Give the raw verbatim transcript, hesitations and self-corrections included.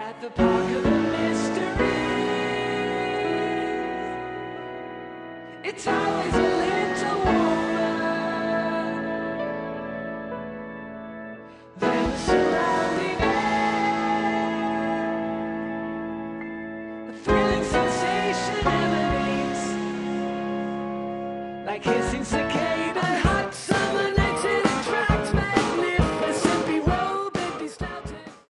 at the park of the mystery. It's always a little warmer than the surrounding air. A thrilling sensation emanates like hissing cicadas.